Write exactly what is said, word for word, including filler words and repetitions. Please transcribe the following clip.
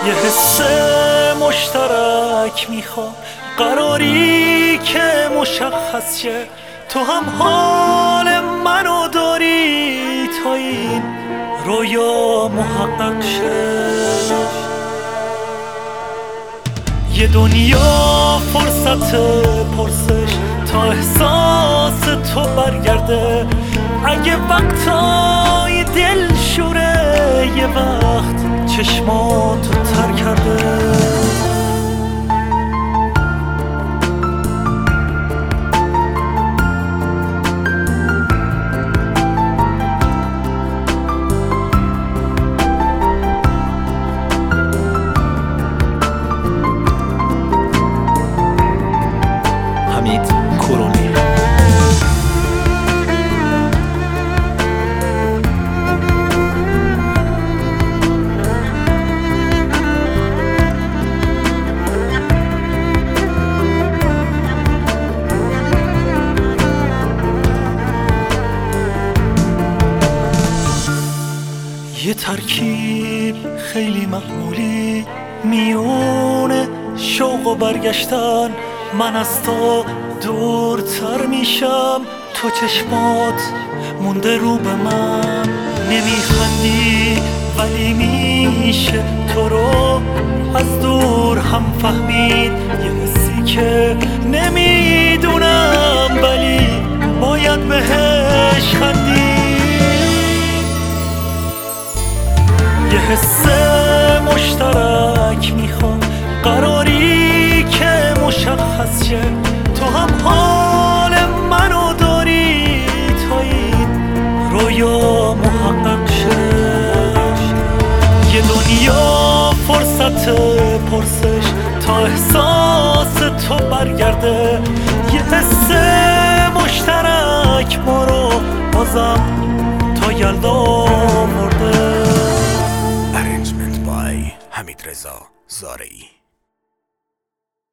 یه حس مشترک میخوام، قراری که مشخص شه، تو هم حال منو داری تا این رویا محقق شه. یه دنیا فرصت پرسش تا احساس تو برگرده، اگه وقتای دل شوره یه وقت چشماتو تر کرده. حمید کرونی. یه ترکیب خیلی معمولی میونه شوق و برگشتن، من از تو دورتر میشم، تو چشمات مونده رو به من، نمیخندی ولی میشه تو رو از دور هم فهمید، یه حسی که نمیدونم ولی باید بهش خندید. یه حس مشترک میخوام، قراری که مشخص شه، تو هم حال منو داری تا این رویا محقق شه. یه دنیا فرصت پرسش تا احساس تو برگرده، یه حس مشترک ما رو بازم تا یلدا مرده. Arrangement by حمید رضا زارعی.